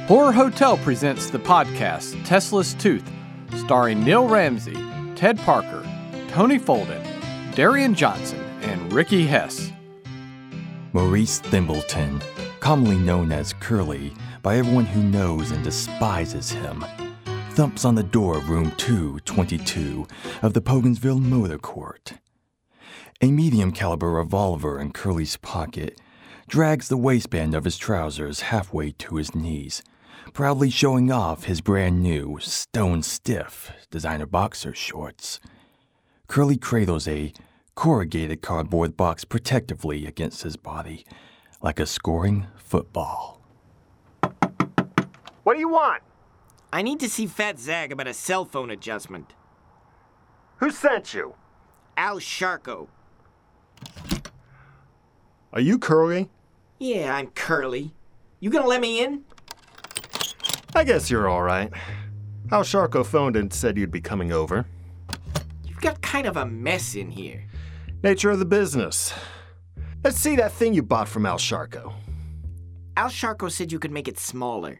Horror Hotel presents the podcast Tesla's Tooth, starring Neil Ramsey, Ted Parker, Tony Folden, Darian Johnson, and Ricky Hess. Maurice Thimbleton, commonly known as Curly by everyone who knows and despises him, thumps on the door of room 222 of the Pogansville Motor Court. A medium-caliber revolver in Curly's pocket drags the waistband of his trousers halfway to his knees, proudly showing off his brand-new, stone-stiff designer boxer shorts. Curly cradles a corrugated cardboard box protectively against his body, like a scoring football. What do you want? I need to see Fat Zag about a cell phone adjustment. Who sent you? Al Sharko. Are you Curly? Yeah, I'm Curly. You gonna let me in? I guess you're all right. Al Sharko phoned and said you'd be coming over. You've got kind of a mess in here. Nature of the business. Let's see that thing you bought from Al Sharko. Al Sharko said you could make it smaller.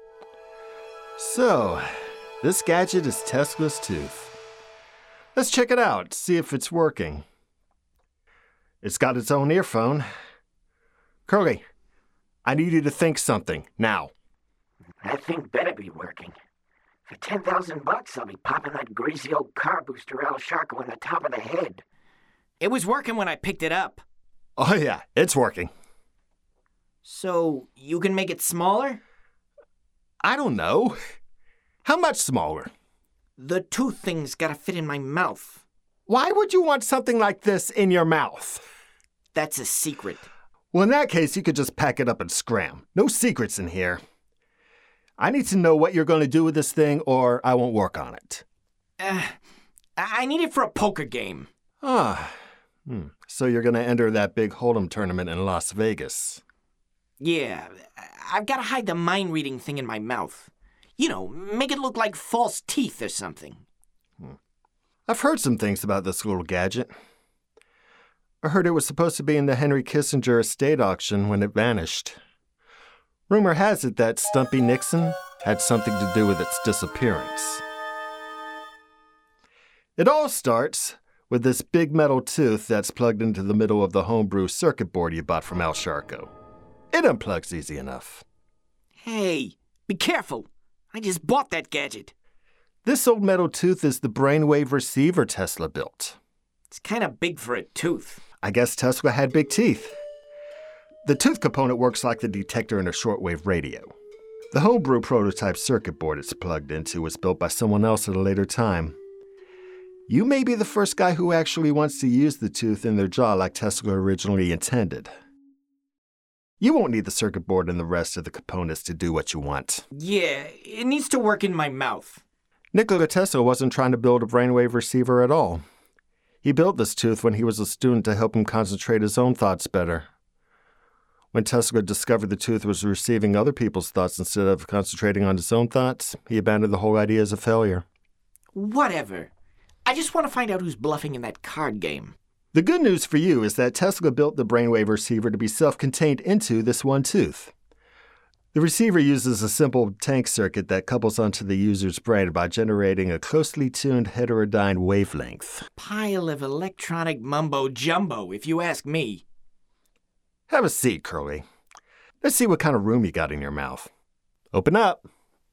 So, this gadget is Tesla's Tooth. Let's check it out, see if it's working. It's got its own earphone. Curly, I need you to think something, now. That thing better be working. For $10,000, I'll be popping that greasy old car booster Al Sharko in the top of the head. It was working when I picked it up. Oh yeah, it's working. So, you can make it smaller? I don't know. How much smaller? The tooth thing's gotta fit in my mouth. Why would you want something like this in your mouth? That's a secret. Well, in that case, you could just pack it up and scram. No secrets in here. I need to know what you're going to do with this thing, or I won't work on it. I need it for a poker game. So you're going to enter that big Hold'em tournament in Las Vegas. Yeah, I've gotta hide the mind-reading thing in my mouth. You know, make it look like false teeth or something. I've heard some things about this little gadget. I heard it was supposed to be in the Henry Kissinger estate auction when it vanished. Rumor has it that Stumpy Nixon had something to do with its disappearance. It all starts with this big metal tooth that's plugged into the middle of the homebrew circuit board you bought from Al Sharko. It unplugs easy enough. Hey, be careful. I just bought that gadget. This old metal tooth is the brainwave receiver Tesla built. It's kind of big for a tooth. I guess Tesla had big teeth. The tooth component works like the detector in a shortwave radio. The homebrew prototype circuit board it's plugged into was built by someone else at a later time. You may be the first guy who actually wants to use the tooth in their jaw like Tesla originally intended. You won't need the circuit board and the rest of the components to do what you want. Yeah, it needs to work in my mouth. Nikola Tesla wasn't trying to build a brainwave receiver at all. He built this tooth when he was a student to help him concentrate his own thoughts better. When Tesla discovered the tooth was receiving other people's thoughts instead of concentrating on his own thoughts, he abandoned the whole idea as a failure. Whatever. I just want to find out who's bluffing in that card game. The good news for you is that Tesla built the brainwave receiver to be self-contained into this one tooth. The receiver uses a simple tank circuit that couples onto the user's brain by generating a closely tuned heterodyne wavelength. Pile of electronic mumbo-jumbo, if you ask me. Have a seat, Curly. Let's see what kind of room you got in your mouth. Open up.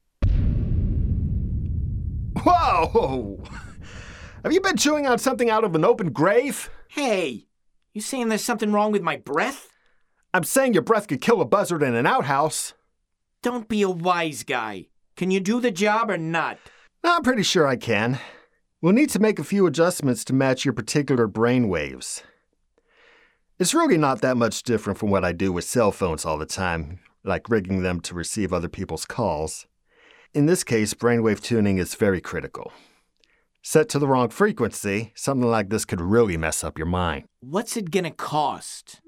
Whoa! Have you been chewing on something out of an open grave? Hey, you saying there's something wrong with my breath? I'm saying your breath could kill a buzzard in an outhouse. Don't be a wise guy. Can you do the job or not? I'm pretty sure I can. We'll need to make a few adjustments to match your particular brain waves. It's really not that much different from what I do with cell phones all the time, like rigging them to receive other people's calls. In this case, brainwave tuning is very critical. Set to the wrong frequency, something like this could really mess up your mind. What's it gonna cost?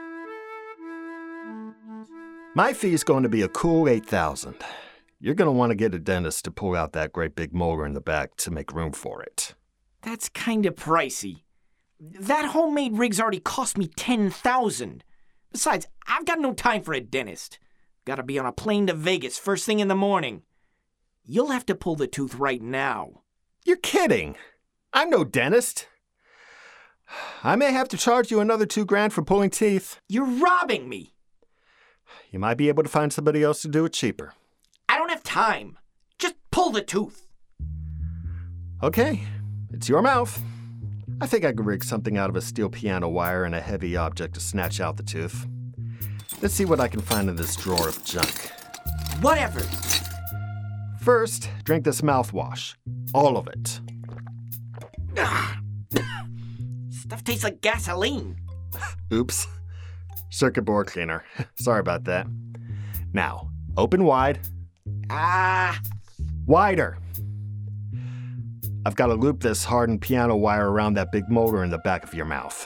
My fee's going to be a cool $8,000. You're going to want to get a dentist to pull out that great big molar in the back to make room for it. That's kinda pricey. That homemade rig's already cost me $10,000. Besides, I've got no time for a dentist. Gotta be on a plane to Vegas first thing in the morning. You'll have to pull the tooth right now. You're kidding. I'm no dentist. I may have to charge you another $2,000 for pulling teeth. You're robbing me. You might be able to find somebody else to do it cheaper. I don't have time. Just pull the tooth. Okay, it's your mouth. I think I could rig something out of a steel piano wire and a heavy object to snatch out the tooth. Let's see what I can find in this drawer of junk. Whatever. First, drink this mouthwash. All of it. Stuff tastes like gasoline. Oops. Circuit board cleaner. Sorry about that. Now, open wide. Wider. I've got to loop this hardened piano wire around that big motor in the back of your mouth.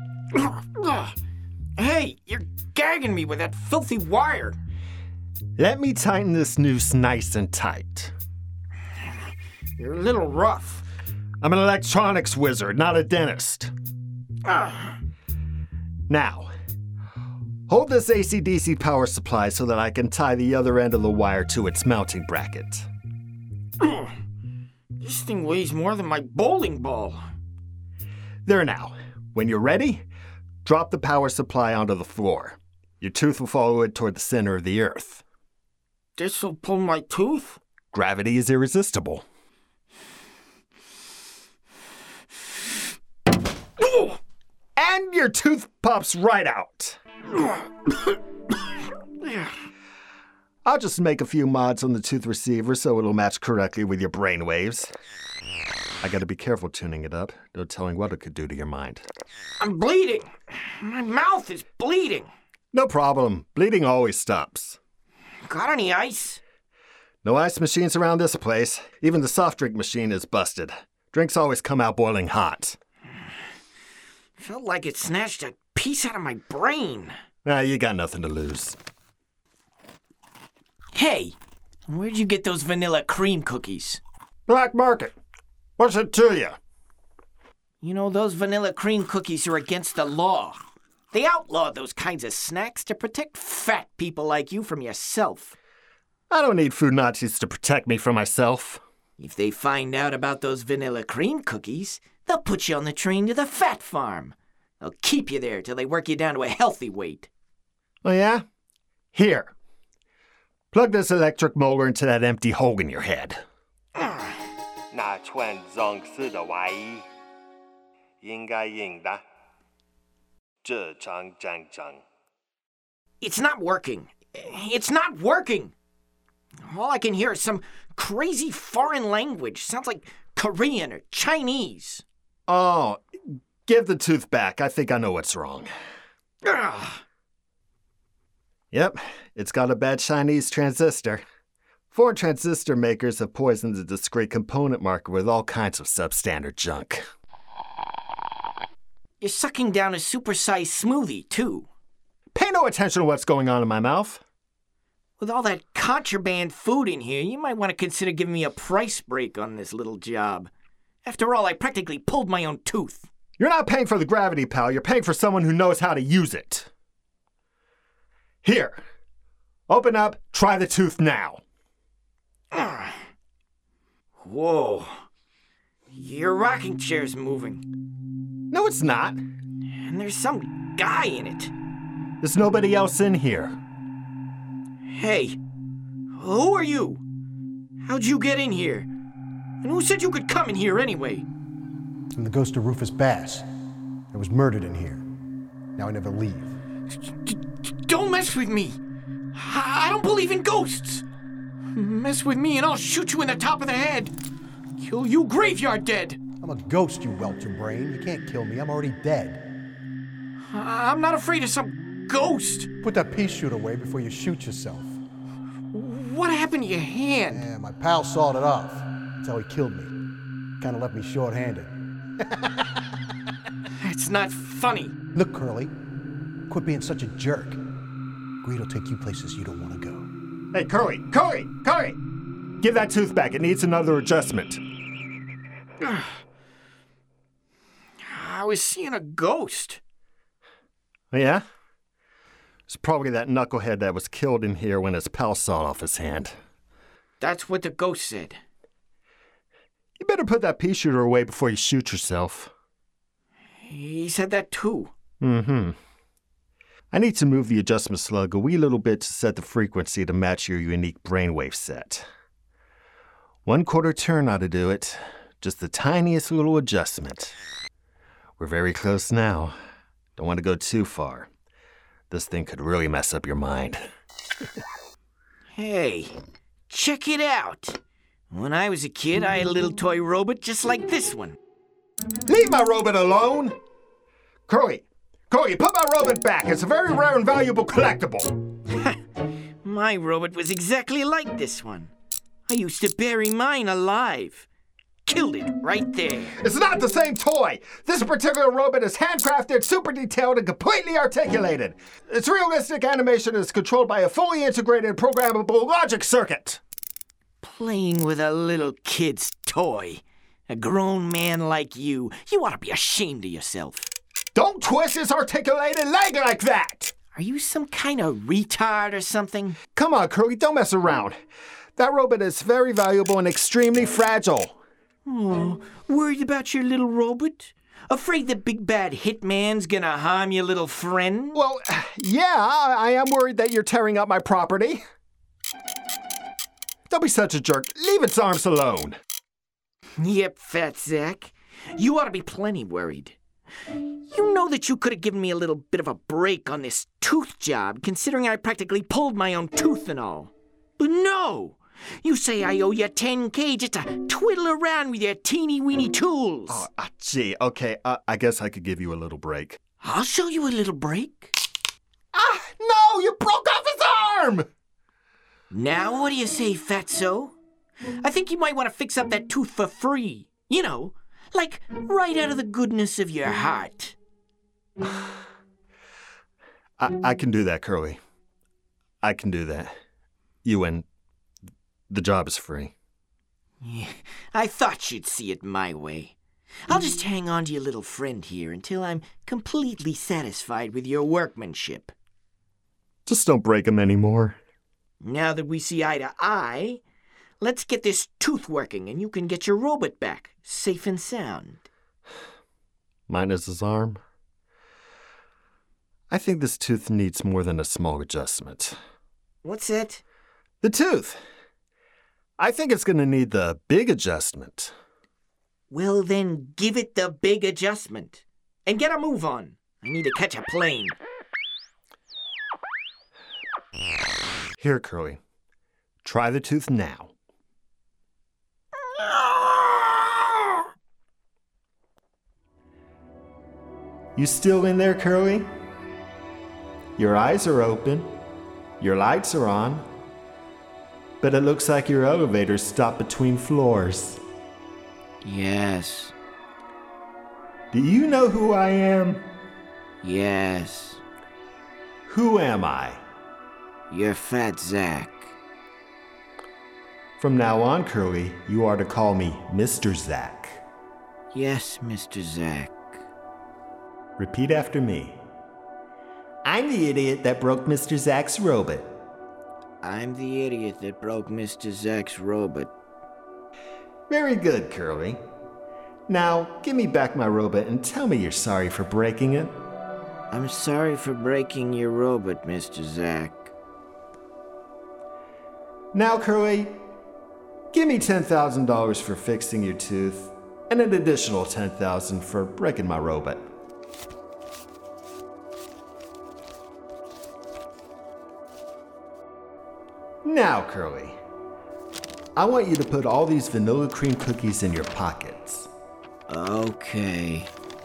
Hey, you're gagging me with that filthy wire. Let me tighten this noose nice and tight. You're a little rough. I'm an electronics wizard, not a dentist. Now, hold this AC/DC power supply so that I can tie the other end of the wire to its mounting bracket. This thing weighs more than my bowling ball. There now. When you're ready, drop the power supply onto the floor. Your tooth will follow it toward the center of the earth. This'll pull my tooth? Gravity is irresistible. And your tooth pops right out. I'll just make a few mods on the tooth receiver so it'll match correctly with your brain waves. I gotta be careful tuning it up. No telling what it could do to your mind. I'm bleeding. My mouth is bleeding. No problem. Bleeding always stops. Got any ice? No ice machines around this place. Even the soft drink machine is busted. Drinks always come out boiling hot. Felt like it snatched a piece out of my brain. You got nothing to lose. Hey, where'd you get those vanilla cream cookies? Black market. What's it to you? You know, those vanilla cream cookies are against the law. They outlawed those kinds of snacks to protect fat people like you from yourself. I don't need food Nazis to protect me from myself. If they find out about those vanilla cream cookies, they'll put you on the train to the fat farm. They'll keep you there till they work you down to a healthy weight. Oh, yeah? Here. Plug this electric molar into that empty hole in your head. 那串装饰的外衣应该硬的，这张战争。 It's not working. It's not working. All I can hear is some crazy foreign language. Sounds like Korean or Chinese. Oh, give the tooth back. I think I know what's wrong. Ugh. Yep, it's got a bad Chinese transistor. Foreign transistor makers have poisoned the discrete component market with all kinds of substandard junk. You're sucking down a supersized smoothie, too. Pay no attention to what's going on in my mouth. With all that contraband food in here, you might want to consider giving me a price break on this little job. After all, I practically pulled my own tooth. You're not paying for the gravity, pal. You're paying for someone who knows how to use it. Here. Open up. Try the tooth now. Whoa. Your rocking chair's moving. No, it's not. And there's some guy in it. There's nobody else in here. Hey, who are you? How'd you get in here? And who said you could come in here anyway? I'm the ghost of Rufus Bass. I was murdered in here. Now I never leave. Don't mess with me. I don't believe in ghosts. Mess with me and I'll shoot you in the top of the head. Kill you graveyard dead. I'm a ghost, you welcher brain. You can't kill me. I'm already dead. I'm not afraid of some ghost. Put that pea shoot away before you shoot yourself. What happened to your hand? Yeah, my pal sawed it off. That's how he killed me. Kind of left me short-handed. It's not funny. Look, Curly, quit being such a jerk. Greed will take you places you don't want to go. Hey, Curly! Give that tooth back. It needs another adjustment. I was seeing a ghost. Oh, yeah? It's probably that knucklehead that was killed in here when his pal sawed off his hand. That's what the ghost said. You better put that pea shooter away before you shoot yourself. He said that too. Mm-hmm. I need to move the adjustment slug a wee little bit to set the frequency to match your unique brainwave set. 1/4 turn ought to do it. Just the tiniest little adjustment. We're very close now. Don't want to go too far. This thing could really mess up your mind. Hey, check it out. When I was a kid, I had a little toy robot just like this one. Leave my robot alone! Curly, put my robot back. It's a very rare and valuable collectible. My robot was exactly like this one. I used to bury mine alive. Killed it right there. It's not the same toy. This particular robot is handcrafted, super detailed, and completely articulated. Its realistic animation is controlled by a fully integrated programmable logic circuit. Playing with a little kid's toy. A grown man like you ought to be ashamed of yourself. Don't twist his articulated leg like that! Are you some kind of retard or something? Come on, Curly, don't mess around. That robot is very valuable and extremely fragile. Oh, worried about your little robot? Afraid the big bad hitman's gonna harm your little friend? Well, yeah, I am worried that you're tearing up my property. Don't be such a jerk. Leave its arms alone. Yep, Fat Zach. You ought to be plenty worried. You know that you could have given me a little bit of a break on this tooth job, considering I practically pulled my own tooth and all. But no! You say I owe you $10K just to twiddle around with your teeny-weeny tools. Oh, gee, okay, I guess I could give you a little break. I'll show you a little break. No, you broke off his arm! Now what do you say, Fatso? I think you might want to fix up that tooth for free. You know, like right out of the goodness of your heart. I can do that, Curly. I can do that. You win. The job is free. Yeah, I thought you'd see it my way. I'll just hang on to your little friend here until I'm completely satisfied with your workmanship. Just don't break him anymore. Now that we see eye to eye, let's get this tooth working and you can get your robot back, safe and sound. Minus his arm. I think this tooth needs more than a small adjustment. What's that? The tooth. I think it's going to need the big adjustment. Well, then give it the big adjustment. And get a move on. I need to catch a plane. Here, Curly. Try the tooth now. You still in there, Curly? Your eyes are open. Your lights are on. But it looks like your elevator stopped between floors. Yes. Do you know who I am? Yes. Who am I? You're Fat Zach. From now on, Curly, you are to call me Mr. Zach. Yes, Mr. Zach. Repeat after me. I'm the idiot that broke Mr. Zach's robot. I'm the idiot that broke Mr. Zach's robot. Very good, Curly. Now, give me back my robot and tell me you're sorry for breaking it. I'm sorry for breaking your robot, Mr. Zach. Now, Curly, give me $10,000 for fixing your tooth and an additional $10,000 for breaking my robot. Now, Curly, I want you to put all these vanilla cream cookies in your pockets. Okay.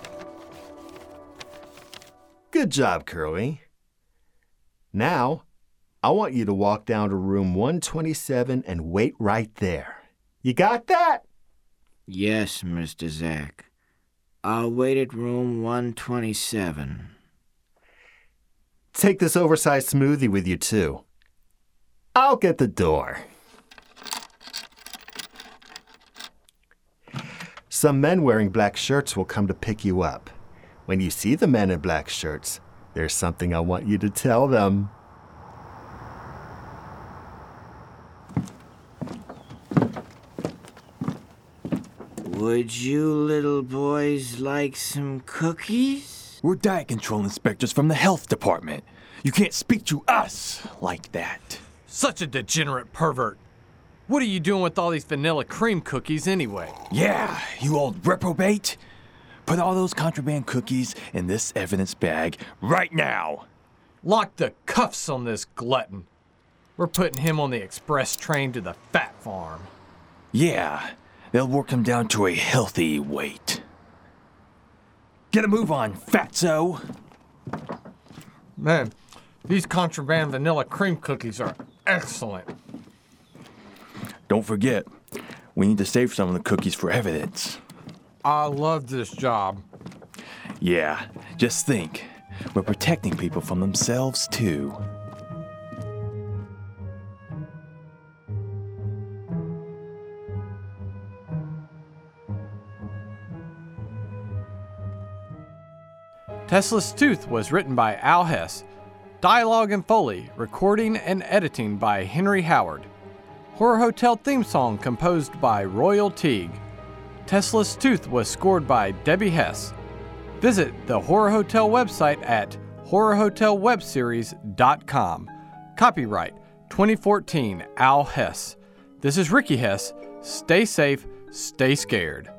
Good job, Curly. Now, I want you to walk down to room 127 and wait right there. You got that? Yes, Mr. Zach. I'll wait at room 127. Take this oversized smoothie with you, too. I'll get the door. Some men wearing black shirts will come to pick you up. When you see the men in black shirts, There's something I want you to tell them. Would you little boys like some cookies? We're diet control inspectors from the health department. You can't speak to us like that. Such a degenerate pervert. What are you doing with all these vanilla cream cookies anyway? Yeah, you old reprobate. Put all those contraband cookies in this evidence bag right now. Lock the cuffs on this glutton. We're putting him on the express train to the fat farm. Yeah, they'll work him down to a healthy weight. Get a move on, fatso. Man, these contraband vanilla cream cookies are excellent. Don't forget, we need to save some of the cookies for evidence. I love this job. Yeah, just think, we're protecting people from themselves too. Tesla's Tooth was written by Al Hess. Dialogue and Foley, recording and editing by Henry Howard. Horror Hotel theme song composed by Royal Teague. Tesla's Tooth was scored by Debbie Hess. Visit the Horror Hotel website at horrorhotelwebseries.com. Copyright 2014 Al Hess. This is Ricky Hess. Stay safe, stay scared.